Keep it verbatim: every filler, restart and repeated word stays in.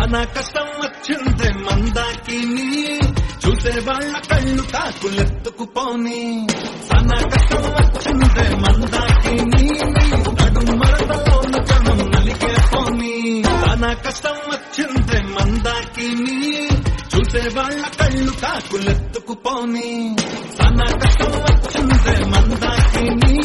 సానా కష్టం వచ్చిందే మందాకిని చూసే వాళ్ళ కళ్ళు కాకులెత్తుకుపోని సానా కష్టం వచ్చిందే మందాకిని నడు మరదలోన జనం నలిగే పోని సానా కష్టం వచ్చిందే మందాకిని చూసే వాళ్ళ కళ్ళు కాకులెత్తుకుపోని సానా కష్టం వచ్చిందే మందాకిని